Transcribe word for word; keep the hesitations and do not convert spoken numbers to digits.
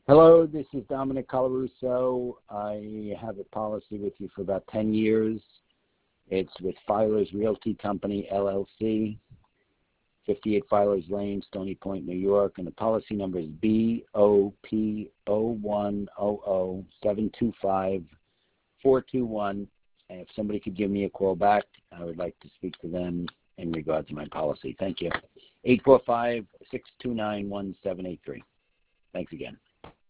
Hello, this is Dominic Colarusso. I have a policy with you for about ten years. It's with Filers Realty Company, L L C, fifty-eight Filers Lane, Stony Point, New York, and the policy number is B O P zero one zero zero seven two five four two one. And if somebody could give me a call back, I would like to speak to them in regard to my policy. Thank you. eight four five, six two nine, one seven eight three. Thanks again.